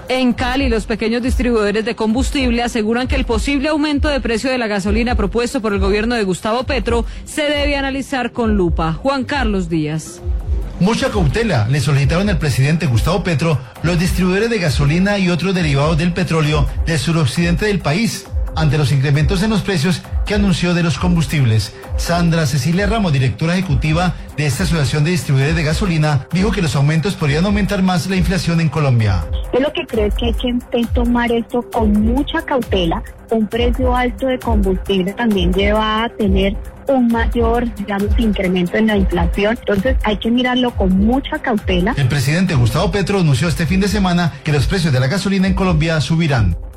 En Cali, los pequeños distribuidores de combustible aseguran que el posible aumento de precio de la gasolina propuesto por el gobierno de Gustavo Petro se debe analizar con lupa. Juan Carlos Díaz. Mucha cautela le solicitaron al presidente Gustavo Petro los distribuidores de gasolina y otros derivados del petróleo del suroccidente del país, ante los incrementos en los precios que anunció de los combustibles. Sandra Cecilia Ramos, directora ejecutiva de esta asociación de distribuidores de gasolina, dijo que los aumentos podrían aumentar más la inflación en Colombia. Yo lo que creo es que hay que tomar esto con mucha cautela. Un precio alto de combustible también lleva a tener un mayor, incremento en la inflación. Entonces hay que mirarlo con mucha cautela. El presidente Gustavo Petro anunció este fin de semana que los precios de la gasolina en Colombia subirán.